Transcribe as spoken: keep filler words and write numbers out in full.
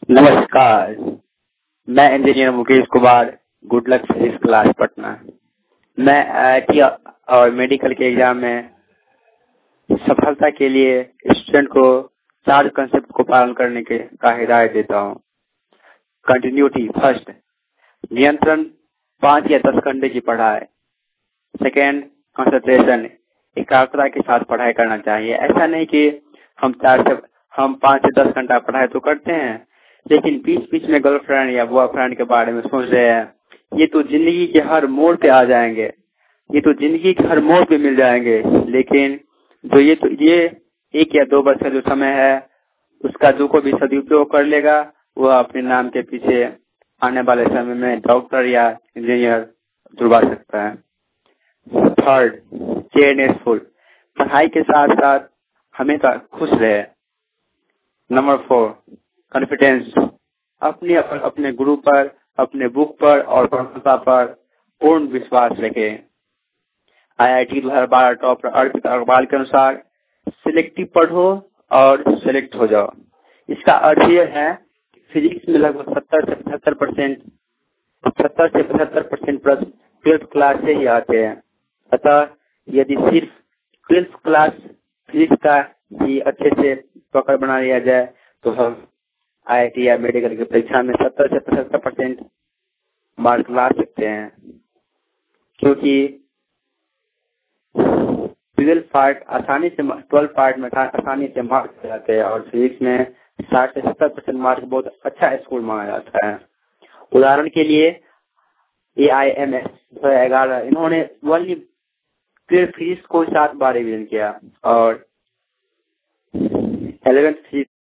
नमस्कार, मैं engineer Mukesh Kumar, good luck physics class Patna. मैं आई आई टी और मेडिकल के एग्जाम में सफलता के लिए स्टूडेंट को चार कंसेप्ट को पालन करने के का हिदायत देता हूँ। कंटिन्यूटी फर्स्ट, नियंत्रण पाँच या दस घंटे की पढ़ाई। सेकेंड, कंसंट्रेशन एकाग्रता के साथ पढ़ाई करना चाहिए। ऐसा नहीं कि हम चार से हम पाँच से दस घंटा पढ़ाई तो करते हैं, लेकिन बीच बीच में गर्लफ्रेंड या बॉयफ्रेंड के बारे में सोच रहे हैं। ये तो जिंदगी के हर मोड़ पे आ जाएंगे, ये तो जिंदगी के हर मोड़ पे मिल जाएंगे, लेकिन जो ये तो ये एक या दो वर्ष का जो समय है, उसका जो को भी सदुपयोग कर लेगा, वह अपने नाम के पीछे आने वाले समय में डॉक्टर या इंजीनियर जुड़वा सकता है। थर्ड, केयरनेसफुल पढ़ाई के साथ साथ हमेशा खुश रहे। नंबर फोर, कॉन्फिडेंस अपने अपने गुरु पर, अपने बुक पर और प्रभुता पर पूर्ण विश्वास रखें। आई आई टी दो हजार बारह टॉपर अर्पित अग्रवाल के अनुसार सिलेक्टिव पढ़ो और सिलेक्ट हो जाओ। इसका अर्थ यह है फिजिक्स में लगभग सत्तर से पचहत्तर परसेंट सत्तर से पचहत्तर परसेंट प्रश्न ट्वेल्थ क्लास से ही आते हैं। अतः यदि सिर्फ ट्वेल्थ क्लास फिजिक्स का ही अच्छे से पकड़ बना लिया जाए तो हम आई आई टी या मेडिकल की परीक्षा में सत्तर से पचहत्तर परसेंट मार्क ला सकते हैं, क्योंकि ट्वेल्थ पार्ट आसानी से ट्वेल्थ पार्ट में आसानी से मार्क जाते हैं और फिजिक्स में साठ से सत्तर परसेंट मार्क बहुत अच्छा स्कोर माना जाता है। उदाहरण के लिए ए आई एम एस दो हजार ग्यारह इन्होंने ओनली फिजिक्स को सात बार रिवीजन किया और इलेवेंथ